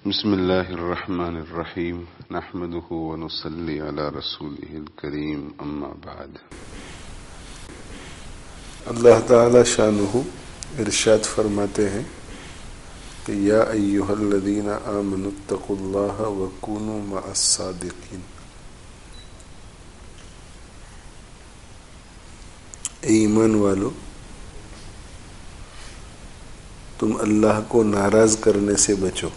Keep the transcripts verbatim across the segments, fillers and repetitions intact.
بسم اللہ الرحمن الرحیم نحمده ونصلی علی رسوله الکریم اما بعد۔ اللہ تعالی شانہ ارشاد فرماتے ہیں کہ یا ایھا الذین آمنوا اتقوا اللہ وکونوا مع الصادقین، اے ایمان والو تم اللہ کو ناراض کرنے سے بچو،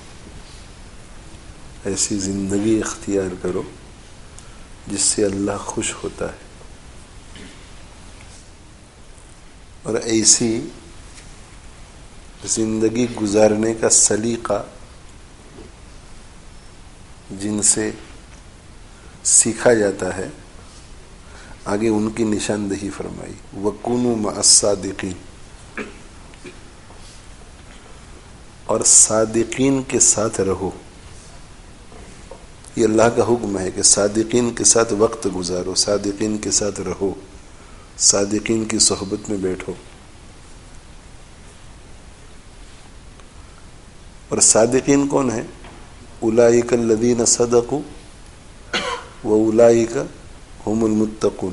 ایسی زندگی اختیار کرو جس سے اللہ خوش ہوتا ہے، اور ایسی زندگی گزارنے کا سلیقہ جن سے سیکھا جاتا ہے آگے ان کی نشاندہی فرمائی۔ وَكُونُوا مَعَ الصَّادِقِينَ، اور صادقین کے ساتھ رہو۔ یہ اللہ کا حکم ہے کہ صادقین کے ساتھ وقت گزارو، صادقین کے ساتھ رہو، صادقین کی صحبت میں بیٹھو۔ اور صادقین کون ہیں؟ اولئک الذین صدقوا واولئک هم المتقون۔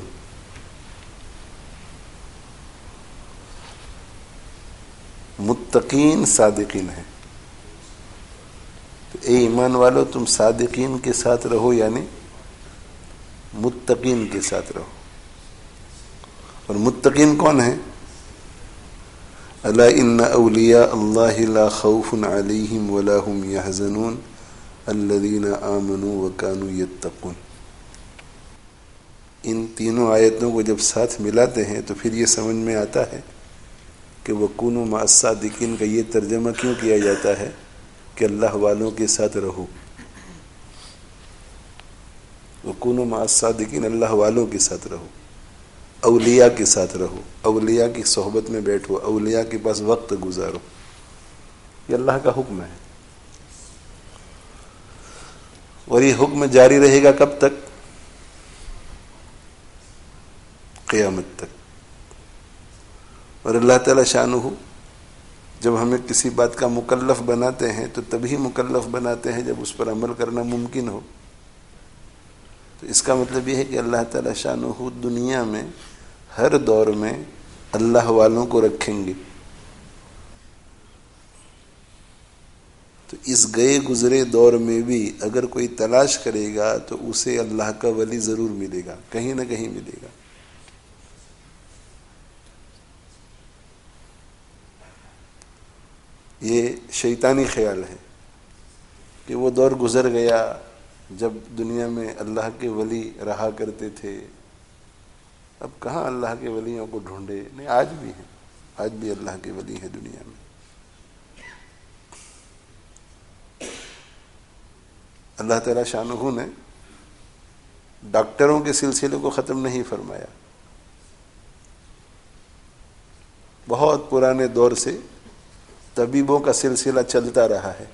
متقین صادقین ہیں۔ تو اے ایمان والو تم صادقین کے ساتھ رہو، یعنی متقین کے ساتھ رہو۔ اور متقین کون ہیں؟ الا ان اولیاء اللہ لا خوف علیہم ولا هم يحزنون الذین آمنوا وکانوا یتقون۔ ان تینوں آیتوں کو جب ساتھ ملاتے ہیں تو پھر یہ سمجھ میں آتا ہے کہ وَكُونُوا مَعَ الصَّادِقِينَ کا یہ ترجمہ کیوں کیا جاتا ہے کہ اللہ والوں کے ساتھ رہو۔ وَكُونُوا مَعَ الصَّادِقِينَ، اللہ والوں کے ساتھ رہو، اولیاء کے ساتھ رہو، اولیاء کی صحبت میں بیٹھو، اولیاء کے پاس وقت گزارو۔ یہ اللہ کا حکم ہے، اور یہ حکم جاری رہے گا کب تک؟ قیامت تک۔ اور اللہ تعالی شانہ جب ہمیں کسی بات کا مکلف بناتے ہیں تو تبھی مکلف بناتے ہیں جب اس پر عمل کرنا ممکن ہو۔ تو اس کا مطلب یہ ہے کہ اللہ تعالی شانہ دنیا میں ہر دور میں اللہ والوں کو رکھیں گے۔ تو اس گئے گزرے دور میں بھی اگر کوئی تلاش کرے گا تو اسے اللہ کا ولی ضرور ملے گا، کہیں نہ کہیں ملے گا۔ یہ شیطانی خیال ہے کہ وہ دور گزر گیا جب دنیا میں اللہ کے ولی رہا کرتے تھے، اب کہاں اللہ کے ولیوں کو ڈھونڈے۔ نہیں، آج بھی ہیں، آج بھی اللہ کے ولی ہیں دنیا میں۔ اللہ تعالی شانہ نے ڈاکٹروں کے سلسلے کو ختم نہیں فرمایا۔ بہت پرانے دور سے طبیبوں کا سلسلہ چلتا رہا ہے،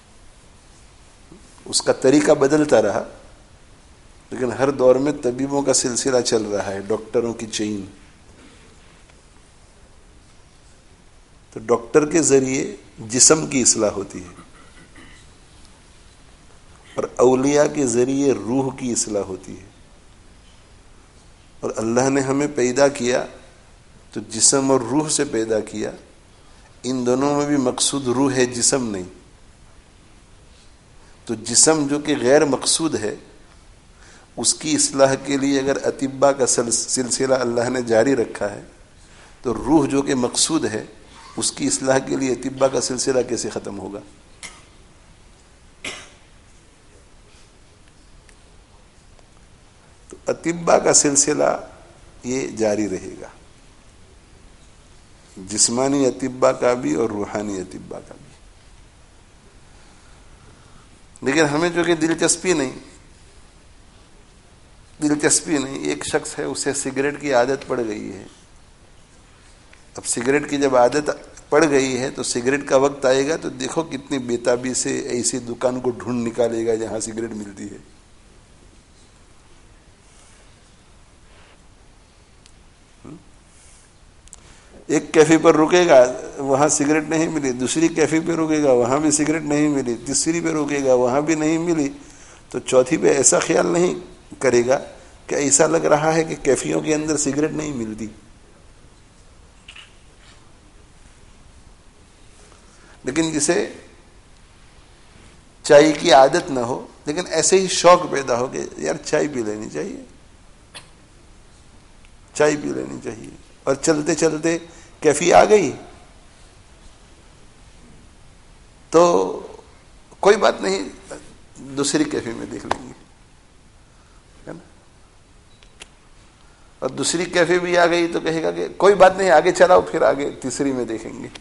اس کا طریقہ بدلتا رہا، لیکن ہر دور میں طبیبوں کا سلسلہ چل رہا ہے، ڈاکٹروں کی چین۔ تو ڈاکٹر کے ذریعے جسم کی اصلاح ہوتی ہے، اور اولیاء کے ذریعے روح کی اصلاح ہوتی ہے۔ اور اللہ نے ہمیں پیدا کیا تو جسم اور روح سے پیدا کیا، ان دونوں میں بھی مقصود روح ہے، جسم نہیں۔ تو جسم جو کہ غیر مقصود ہے اس کی اصلاح کے لیے اگر اطباء کا سلسلہ اللہ نے جاری رکھا ہے تو روح جو کہ مقصود ہے اس کی اصلاح کے لیے اطباء کا سلسلہ کیسے ختم ہوگا؟ تو اطباء کا سلسلہ یہ جاری رہے گا، جسمانی اطباء کا بھی اور روحانی اطباء کا بھی۔ لیکن ہمیں جو کہ دلچسپی نہیں دلچسپی نہیں ایک شخص ہے، اسے سگریٹ کی عادت پڑ گئی ہے۔ اب سگریٹ کی جب عادت پڑ گئی ہے تو سگریٹ کا وقت آئے گا تو دیکھو کتنی بےتابی سے ایسی دکان کو ڈھونڈ نکالے گا جہاں سگریٹ ملتی ہے۔ ایک کیفی پر رکے گا وہاں سگریٹ نہیں ملی، دوسری کیفی پہ رکے گا وہاں بھی سگریٹ نہیں ملی، تیسری پہ رکے گا وہاں بھی نہیں ملی، تو چوتھی پہ ایسا خیال نہیں کرے گا کہ ایسا لگ رہا ہے کہ کیفیوں کے اندر سگریٹ نہیں ملتی. لیکن جسے چائے کی عادت نہ ہو لیکن ایسے ہی شوق پیدا ہو کہ یار چائے پی لینی چاہیے، چائے پی لینی چاہیے، اور چلتے چلتے کیفی آ گئی تو کوئی بات نہیں دوسری کیفی میں دیکھ لیں گے، ہے نا؟ اور دوسری کیفی بھی آ گئی تو کہے گا کہ کوئی بات نہیں آگے چلاؤ، پھر آگے تیسری میں دیکھیں گے.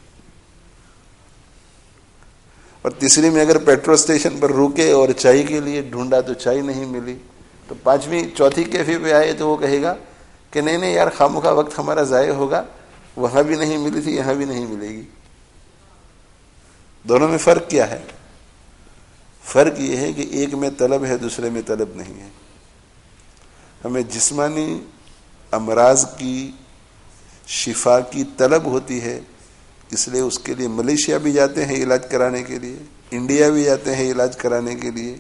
اور تیسری میں اگر پیٹرول اسٹیشن پر روکے اور چائے کے لیے ڈھونڈا تو چائے نہیں ملی، تو پانچویں چوتھی کیفی پہ آئے تو وہ کہے گا کہ نہیں نہیں یار خامخواہ وقت ہمارا ضائع ہوگا، وہاں بھی نہیں ملی تھی یہاں بھی نہیں ملے گی. دونوں میں فرق کیا ہے؟ فرق یہ ہے کہ ایک میں طلب ہے دوسرے میں طلب نہیں ہے. ہمیں جسمانی امراض کی شفا کی طلب ہوتی ہے، اس لیے اس کے لیے ملیشیا بھی جاتے ہیں علاج کرانے کے لیے، انڈیا بھی جاتے ہیں علاج کرانے کے لیے،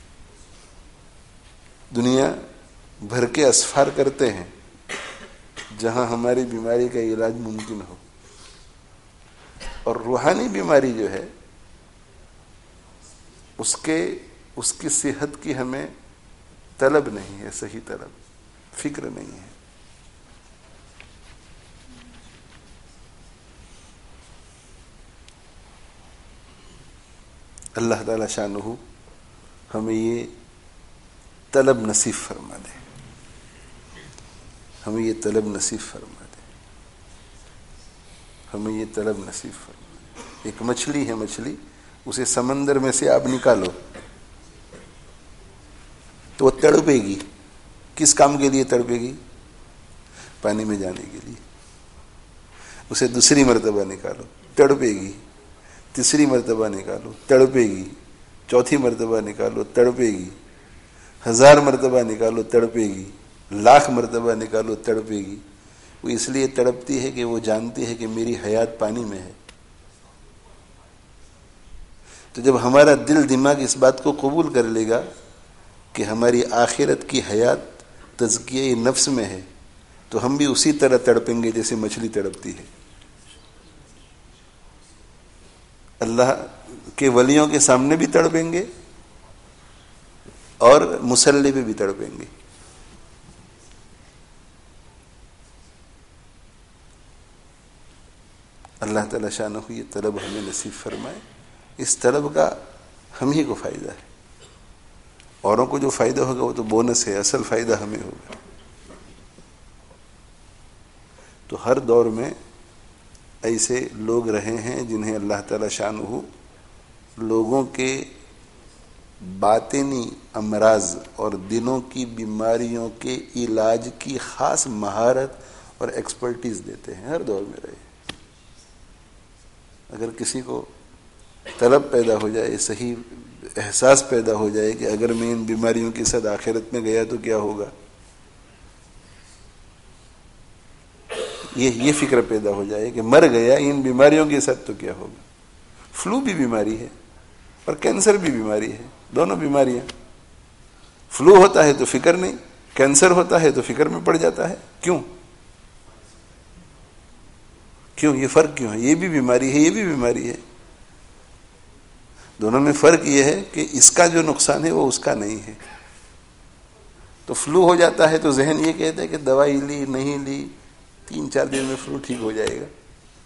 دنیا بھر کے اسفار کرتے ہیں جہاں ہماری بیماری کا علاج ممکن ہو. اور روحانی بیماری جو ہے اس کے اس کی صحت کی ہمیں طلب نہیں ہے، صحیح طلب، فکر نہیں ہے. اللہ تعالی شانہ ہمیں یہ طلب نصیب فرما دے، ہمیں یہ طلب نصیب فرما دے، ہمیں یہ طلب نصیب فرما دے. ایک مچھلی ہے، مچھلی اسے سمندر میں سے آپ نکالو تو وہ تڑپے گی. کس کام کے لیے تڑپے گی؟ پانی میں جانے کے لیے. اسے دوسری مرتبہ نکالو تڑپے گی، تیسری مرتبہ نکالو تڑپے گی، چوتھی مرتبہ نکالو تڑپے گی، ہزار مرتبہ نکالو تڑپے گی، لاکھ مرتبہ نکالو تڑپے گی. وہ اس لیے تڑپتی ہے کہ وہ جانتی ہے کہ میری حیات پانی میں ہے. تو جب ہمارا دل دماغ اس بات کو قبول کر لے گا کہ ہماری آخرت کی حیات تزکیہ نفس میں ہے تو ہم بھی اسی طرح تڑپیں گے جیسے مچھلی تڑپتی ہے. اللہ کے ولیوں کے سامنے بھی تڑپیں گے اور مصلی پہ بھی تڑپیں گے. اللہ تعالی شانہ یہ طلب ہمیں نصیب فرمائے. اس طلب کا ہم ہی کو فائدہ ہے، اوروں کو جو فائدہ ہوگا وہ تو بونس ہے، اصل فائدہ ہمیں ہوگا. تو ہر دور میں ایسے لوگ رہے ہیں جنہیں اللہ تعالی شانہ لوگوں کے باطنی امراض اور دلوں کی بیماریوں کے علاج کی خاص مہارت اور ایکسپرٹیز دیتے ہیں. ہر دور میں رہے. اگر کسی کو طلب پیدا ہو جائے، صحیح احساس پیدا ہو جائے کہ اگر میں ان بیماریوں کے ساتھ آخرت میں گیا تو کیا ہوگا، یہ یہ فکر پیدا ہو جائے کہ مر گیا ان بیماریوں کے ساتھ تو کیا ہوگا. فلو بھی بیماری ہے اور کینسر بھی بیماری ہے، دونوں بیماریاں. فلو ہوتا ہے تو فکر نہیں، کینسر ہوتا ہے تو فکر میں پڑ جاتا ہے. کیوں کیوں یہ فرق کیوں ہے؟ یہ بھی بیماری ہے، یہ بھی بیماری ہے. دونوں میں فرق یہ ہے کہ اس کا جو نقصان ہے وہ اس کا نہیں ہے. تو فلو ہو جاتا ہے تو ذہن یہ کہتا ہے کہ دوائی لی نہیں لی تین چار دن میں فلو ٹھیک ہو جائے گا.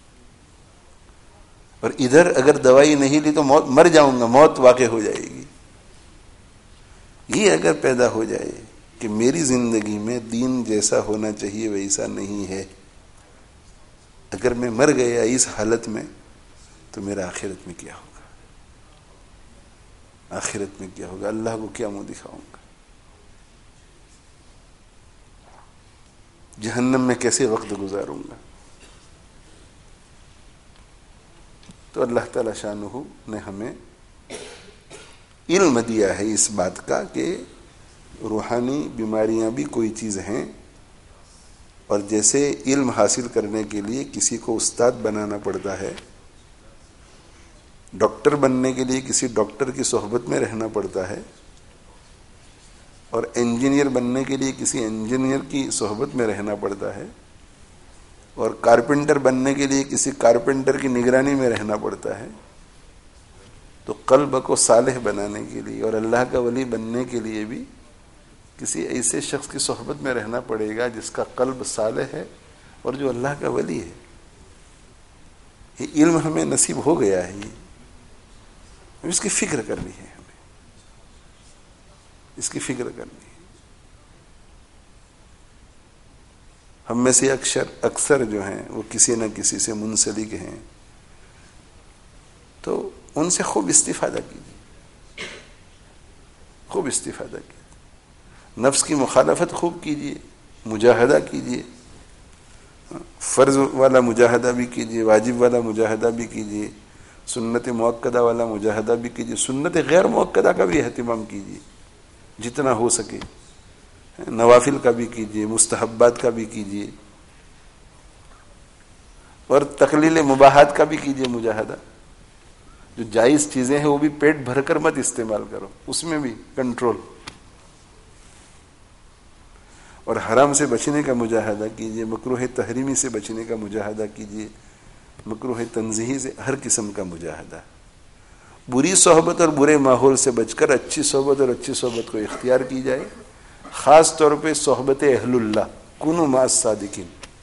اور ادھر اگر دوائی نہیں لی تو موت، مر جاؤں گا، موت واقع ہو جائے گی. یہ اگر پیدا ہو جائے کہ میری زندگی میں دین جیسا ہونا چاہیے ویسا نہیں ہے، اگر میں مر گیا اس حالت میں تو میرا آخرت میں کیا ہوگا؟ آخرت میں کیا ہوگا؟ اللہ کو کیا منہ دکھاؤں گا؟ جہنم میں کیسے وقت گزاروں گا؟ تو اللہ تعالی شانہ نے ہمیں علم دیا ہے اس بات کا کہ روحانی بیماریاں بھی کوئی چیز ہیں اور جیسے علم حاصل کرنے کے لیے کسی کو استاد بنانا پڑتا ہے، ڈاکٹر بننے کے لیے کسی ڈاکٹر کی صحبت میں رہنا پڑتا ہے، اور انجینئر بننے کے لیے کسی انجینئر کی صحبت میں رہنا پڑتا ہے، اور کارپینٹر بننے کے لیے کسی کارپینٹر کی نگرانی میں رہنا پڑتا ہے، تو قلب کو صالح بنانے کے لیے اور اللہ کا ولی بننے کے لیے بھی کسی ایسے شخص کی صحبت میں رہنا پڑے گا جس کا قلب صالح ہے اور جو اللہ کا ولی ہے۔ یہ علم ہمیں نصیب ہو گیا ہے، یہ اس کی فکر کرنی ہے، ہمیں اس کی فکر کرنی ہے۔ ہم میں سے اکثر اکثر جو ہیں وہ کسی نہ کسی سے منسلک ہیں، تو ان سے خوب استفادہ کیجیے، خوب استفادہ کیجیے، نفس کی مخالفت خوب کیجیے، مجاہدہ کیجیے، فرض والا مجاہدہ بھی کیجیے، واجب والا مجاہدہ بھی کیجیے، سنت مؤکدہ والا مجاہدہ بھی کیجیے، سنت غیر مؤکدہ کا بھی اہتمام کیجیے جتنا ہو سکے، نوافل کا بھی کیجیے، مستحبات کا بھی کیجیے، اور تقلیل مباحات کا بھی کیجیے مجاہدہ۔ جو جائز چیزیں ہیں وہ بھی پیٹ بھر کر مت استعمال کرو، اس میں بھی کنٹرول، اور حرام سے بچنے کا مجاہدہ کیجیے، مکروہ تحریمی سے بچنے کا مجاہدہ کیجیے، مکروہ تنزیہی سے، ہر قسم کا مجاہدہ۔ بری صحبت اور برے ماحول سے بچ کر اچھی صحبت اور اچھی صحبت کو اختیار کی جائے، خاص طور پہ صحبت اہل اللہ، کنوا مع الصادقین،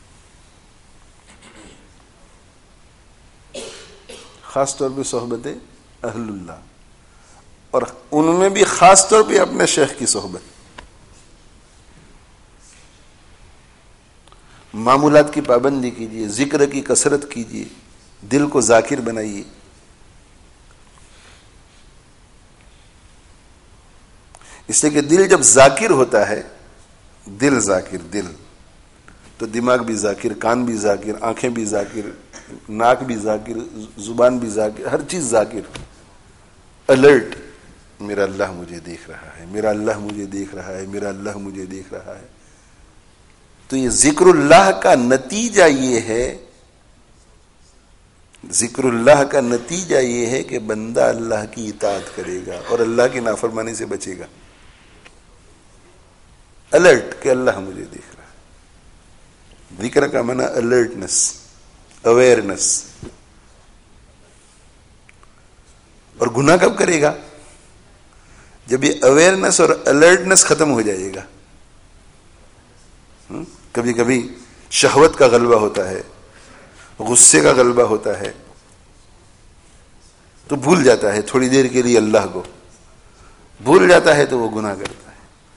خاص طور پہ صحبت اہل اللہ، اور ان میں بھی خاص طور پہ اپنے شیخ کی صحبت۔ معمولات کی پابندی کیجیے، ذکر کی کثرت کیجیے، دل کو ذاکر بنائیے۔ اس لیے کہ دل جب ذاکر ہوتا ہے، دل ذاکر، دل تو دماغ بھی ذاکر، کان بھی ذاکر، آنکھیں بھی ذاکر، ناک بھی ذاکر، زبان بھی ذاکر، ہر چیز ذاکر، الرٹ، میرا اللہ مجھے دیکھ رہا ہے، میرا اللہ مجھے دیکھ رہا ہے، میرا اللہ مجھے دیکھ رہا ہے۔ تو یہ ذکر اللہ کا نتیجہ یہ ہے، ذکر اللہ کا نتیجہ یہ ہے کہ بندہ اللہ کی اطاعت کرے گا اور اللہ کی نافرمانی سے بچے گا۔ الرٹ کہ اللہ مجھے دیکھ رہا ہے، ذکر کا معنی الرٹنس، اویئرنس۔ اور گناہ کب کرے گا؟ جب یہ اویئرنس اور الرٹنس ختم ہو جائے گا۔ کبھی کبھی شہوت کا غلبہ ہوتا ہے، غصے کا غلبہ ہوتا ہے، تو بھول جاتا ہے تھوڑی دیر کے لیے اللہ کو، بھول جاتا ہے تو وہ گناہ کرتا ہے۔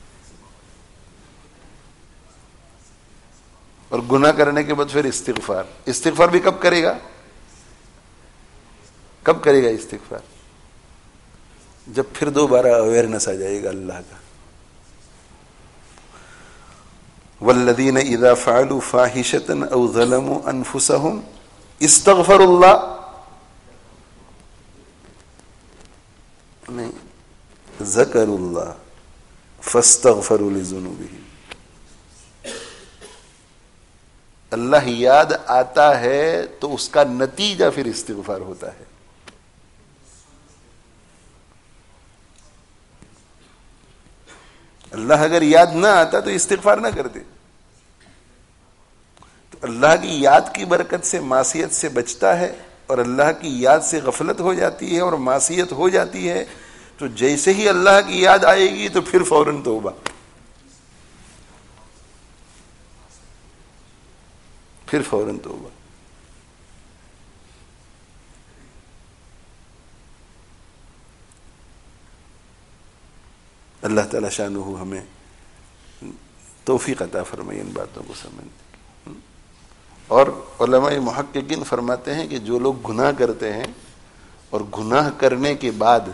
اور گناہ کرنے کے بعد پھر استغفار، استغفار بھی کب کرے گا؟ کب کرے گا استغفار؟ جب پھر دوبارہ اویئرنس آ جائے گا اللہ کا۔ والذین اذا فعلوا فاحشۃ او ظلموا انفسهم استغفروا اللہ، نہیں، ذکروا اللہ فاستغفروا لذنوبهم، اللہ یاد آتا ہے تو اس کا نتیجہ پھر استغفار ہوتا ہے۔ اللہ اگر یاد نہ آتا تو استغفار نہ کرتے۔ تو اللہ کی یاد کی برکت سے معصیت سے بچتا ہے، اور اللہ کی یاد سے غفلت ہو جاتی ہے اور معصیت ہو جاتی ہے، تو جیسے ہی اللہ کی یاد آئے گی تو پھر فوراً توبہ، پھر فوراً توبہ۔ اللہ تعالی شانہ ہمیں توفیق عطا فرمائے ان باتوں کو سمجھنے کی۔ اور علماء محققین فرماتے ہیں کہ جو لوگ گناہ کرتے ہیں اور گناہ کرنے کے بعد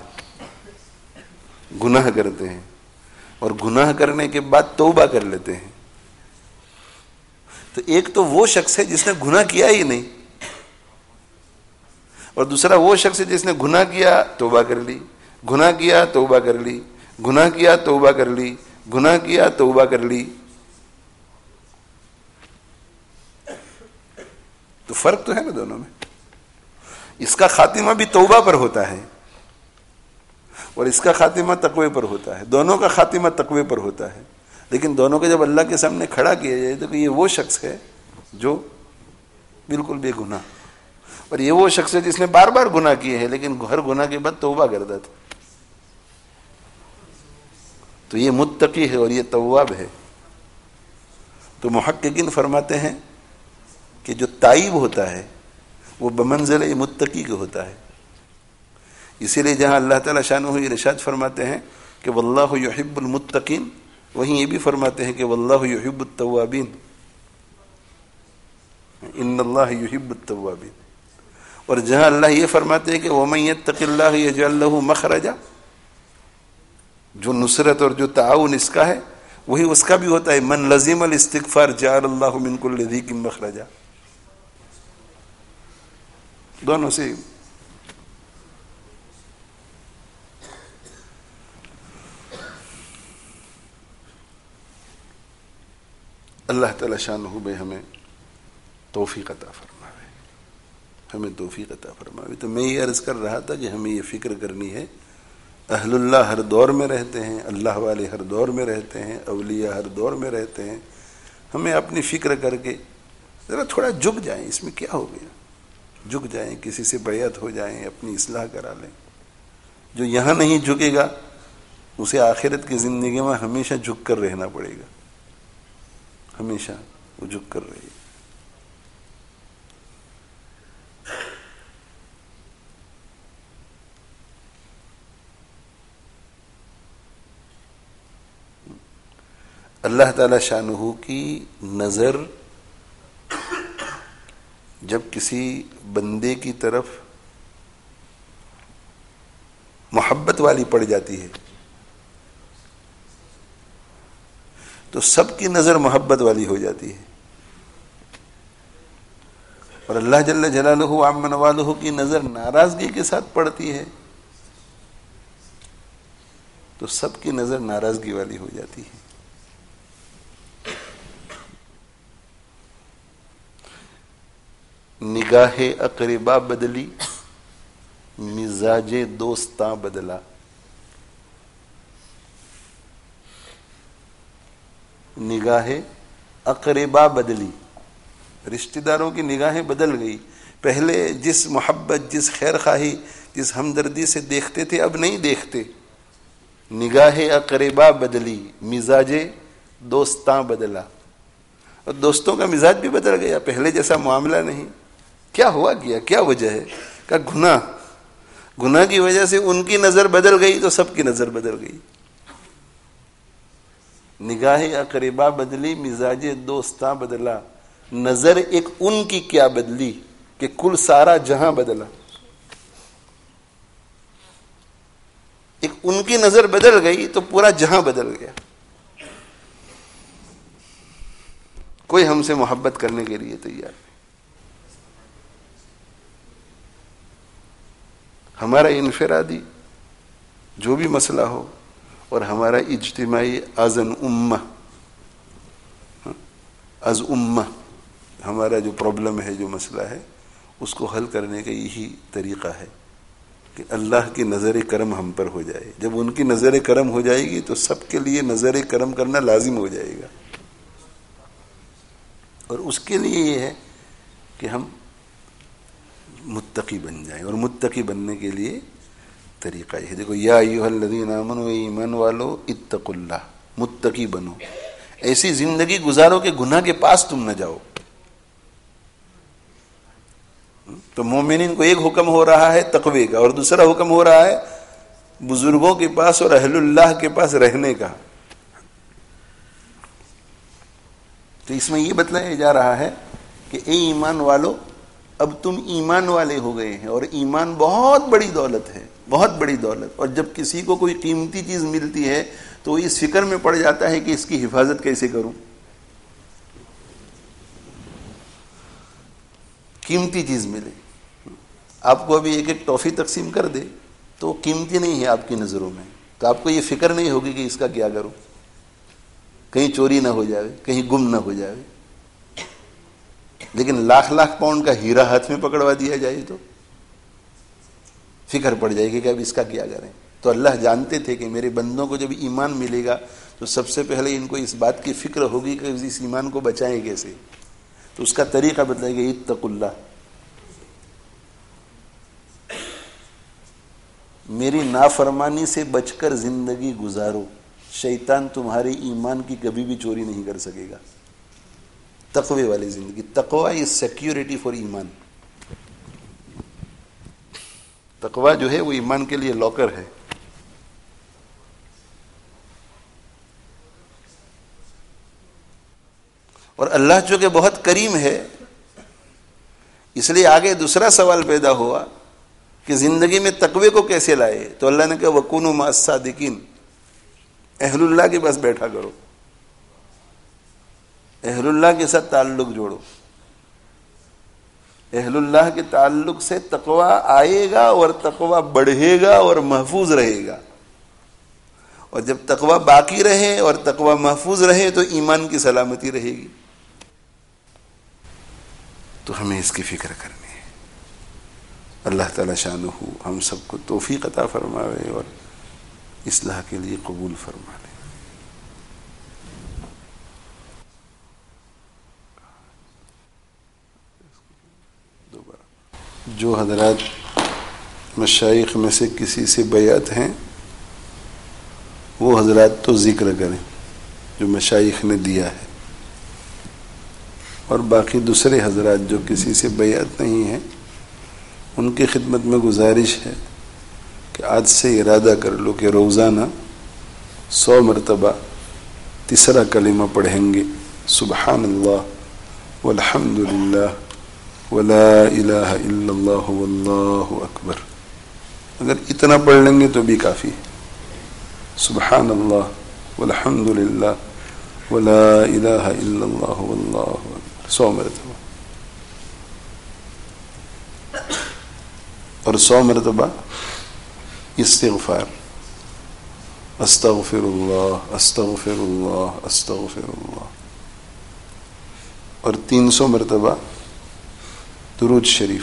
گناہ کرتے ہیں اور گناہ کرنے کے بعد توبہ کر لیتے ہیں، تو ایک تو وہ شخص ہے جس نے گناہ کیا ہی نہیں، اور دوسرا وہ شخص ہے جس نے گناہ کیا توبہ کر لی، گناہ کیا توبہ کر لی، گناہ کیا توبہ کر لی، گناہ کیا توبہ کر لی۔ تو فرق تو ہے نا دونوں میں. اس کا خاتمہ بھی توبہ پر ہوتا ہے اور اس کا خاتمہ تقوی پر ہوتا ہے. دونوں کا خاتمہ تقوی پر ہوتا ہے. لیکن دونوں کو جب اللہ کے سامنے کھڑا کیا جائے تو کہ یہ وہ شخص ہے جو بالکل بے گناہ، اور یہ وہ شخص ہے جس نے بار بار گناہ کیے ہیں لیکن ہر گناہ کے بعد توبہ کرتا تھا. تو یہ متقی ہے اور یہ تواب ہے. تو محققین فرماتے ہیں کہ جو تائب ہوتا ہے وہ بمنزلہ متقی کے ہوتا ہے. اسی لیے جہاں اللہ تعالیٰ شانہ ارشاد فرماتے ہیں کہ واللہ یحب المتقین، وہیں یہ بھی فرماتے ہیں کہ واللہ یحب التوابین، ان اللہ یحب التوابین. اور جہاں اللہ یہ فرماتے ہیں کہ ومن یتق اللہ یجعل لہ مخرجا، جو نصرت اور جو تعاون اس کا ہے وہی اس کا بھی ہوتا ہے. من لزم الاستغفار جعل اللہ من کل ضیق مخرجا. دونوں سے اللہ تعالی شانہ بے ہمیں توفیق عطا فرمائے، ہمیں توفیق عطا فرمائے. تو میں یہ عرض کر رہا تھا کہ ہمیں یہ فکر کرنی ہے، اہل اللہ ہر دور میں رہتے ہیں، اللہ والے ہر دور میں رہتے ہیں، اولیاء ہر دور میں رہتے ہیں. ہمیں اپنی فکر کر کے ذرا تھوڑا جھک جائیں. اس میں کیا ہو گیا؟ جھک جائیں، کسی سے بیعت ہو جائیں، اپنی اصلاح کرا لیں. جو یہاں نہیں جھکے گا اسے آخرت کی زندگی میں ہمیشہ جھک کر رہنا پڑے گا، ہمیشہ وہ جھک کر رہے گا. اللہ تعالی شانہ کی نظر جب کسی بندے کی طرف محبت والی پڑ جاتی ہے تو سب کی نظر محبت والی ہو جاتی ہے. اور اللہ جل جلالہ عم نوالہ کی نظر ناراضگی کے ساتھ پڑتی ہے تو سب کی نظر ناراضگی والی ہو جاتی ہے. نگاہ اقربا بدلی، مزاج دوستاں بدلا. نگاہ اقربا بدلی، رشتہ داروں کی نگاہیں بدل گئی. پہلے جس محبت، جس خیر خواہی، جس ہمدردی سے دیکھتے تھے اب نہیں دیکھتے. نگاہ اقربا بدلی، مزاج دوستاں بدلا. اور دوستوں کا مزاج بھی بدل گیا، پہلے جیسا معاملہ نہیں. کیا ہوا کیا کیا وجہ ہے؟ کہ گناہ گناہ کی وجہ سے ان کی نظر بدل گئی تو سب کی نظر بدل گئی. نگاہ اقربا بدلی، مزاج دوستاں بدلا. نظر ایک ان کی کیا بدلی کہ کل سارا جہاں بدلا. ایک ان کی نظر بدل گئی تو پورا جہاں بدل گیا. کوئی ہم سے محبت کرنے کے لیے تیار نہیں. ہمارا انفرادی جو بھی مسئلہ ہو اور ہمارا اجتماعی از ان امہ از امہ ہمارا جو پرابلم ہے، جو مسئلہ ہے، اس کو حل کرنے کا یہی طریقہ ہے کہ اللہ کی نظر کرم ہم پر ہو جائے. جب ان کی نظر کرم ہو جائے گی تو سب کے لیے نظر کرم کرنا لازم ہو جائے گا. اور اس کے لیے یہ ہے کہ ہم متقی بن جائیں. اور متقی بننے کے لیے طریقہ یہ ہے، دیکھو یا ایھا الذین آمنوا، ایمان والو، اتقوا اللہ، متقی بنو. ایسی زندگی گزارو کہ گناہ کے پاس تم نہ جاؤ. تو مومنین کو ایک حکم ہو رہا ہے تقوی کا اور دوسرا حکم ہو رہا ہے بزرگوں کے پاس اور اہل اللہ کے پاس رہنے کا. تو اس میں یہ بتلایا جا رہا ہے کہ اے ایمان والو، اب تم ایمان والے ہو گئے ہیں اور ایمان بہت بڑی دولت ہے، بہت بڑی دولت. اور جب کسی کو کوئی قیمتی چیز ملتی ہے تو وہ اس فکر میں پڑ جاتا ہے کہ اس کی حفاظت کیسے کروں. قیمتی چیز ملے، آپ کو ابھی ایک ایک ٹافی تقسیم کر دے تو وہ قیمتی نہیں ہے آپ کی نظروں میں، تو آپ کو یہ فکر نہیں ہوگی کہ اس کا کیا کروں، کہیں چوری نہ ہو جائے، کہیں گم نہ ہو جائے. لیکن لاکھ لاکھ پاؤنڈ کا ہیرا ہاتھ میں پکڑوا دیا جائے تو فکر پڑ جائے گی کہ اب اس کا کیا کریں. تو اللہ جانتے تھے کہ میرے بندوں کو جب ایمان ملے گا تو سب سے پہلے ان کو اس بات کی فکر ہوگی کہ اس ایمان کو بچائیں کیسے. تو اس کا طریقہ بتلائے گا اتقوا اللہ, میری نافرمانی سے بچ کر زندگی گزارو, شیطان تمہارے ایمان کی کبھی بھی چوری نہیں کر سکے گا. تقوی والی زندگی, تقوی از سیکیورٹی فار ایمان. تقوی جو ہے وہ ایمان کے لیے لاکر ہے. اور اللہ چونکہ بہت کریم ہے اس لیے آگے دوسرا سوال پیدا ہوا کہ زندگی میں تقوی کو کیسے لائے. تو اللہ نے کہا وَكُونُوا مَعَ الصَّادِقِينَ, اہل اللہ کے پاس بیٹھا کرو, اہل اللہ کے ساتھ تعلق جوڑو. اہل اللہ کے تعلق سے تقوی آئے گا اور تقوی بڑھے گا اور محفوظ رہے گا. اور جب تقوی باقی رہے اور تقوی محفوظ رہے تو ایمان کی سلامتی رہے گی. تو ہمیں اس کی فکر کرنی ہے. اللہ تعالی شانہ ہم سب کو توفیق عطا فرماوے اور اصلاح کے لیے قبول فرما لے. جو حضرات مشائخ میں سے کسی سے بیعت ہیں وہ حضرات تو ذکر کریں جو مشائخ نے دیا ہے, اور باقی دوسرے حضرات جو کسی سے بیعت نہیں ہیں ان کی خدمت میں گزارش ہے کہ آج سے ارادہ کر لو کہ روزانہ سو مرتبہ تیسرا کلمہ پڑھیں گے, سبحان اللہ والحمد للہ ولا الہ الا اللہ واللہ اکبر. اگر اتنا پڑھ لیں گے تو بھی کافی ہے. سبحان اللہ والحمد للہ ولا الہ الا اللہ واللہ اکبر سو مرتبہ, اور سو مرتبہ استغفار, استغفر اللہ استغفر اللہ استغفر اللہ, اور تین سو مرتبہ درود شریف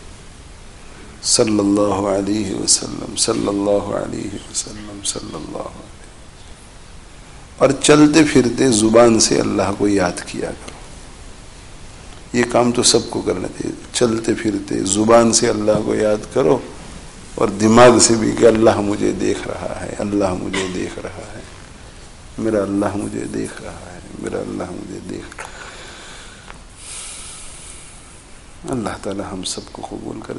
صلی اللہ علیہ وسلم صلی اللہ علیہ وسلم صلی اللہ علیہ, اور چلتے پھرتے زبان سے اللہ کو یاد کیا کرو. یہ کام تو سب کو کرنا چاہیے. چلتے پھرتے زبان سے اللہ کو یاد کرو اور دماغ سے بھی کہ اللہ مجھے دیکھ رہا ہے, اللہ مجھے دیکھ رہا ہے, میرا اللہ مجھے دیکھ رہا ہے, میرا اللہ مجھے دیکھ رہا ہے. اللہ تعالی ہم سب کو قبول کر